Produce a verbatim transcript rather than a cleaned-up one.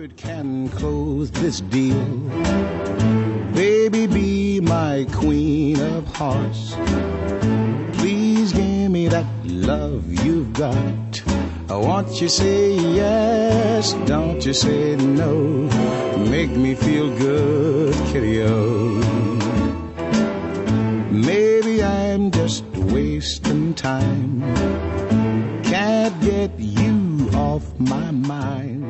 word can close this deal. Baby, be my queen of hearts. Please give me that love you've got. I want you say yes, don't you say no. Make me feel good, kitty-o. Maybe I'm just wasting time. Can't get you off my mind.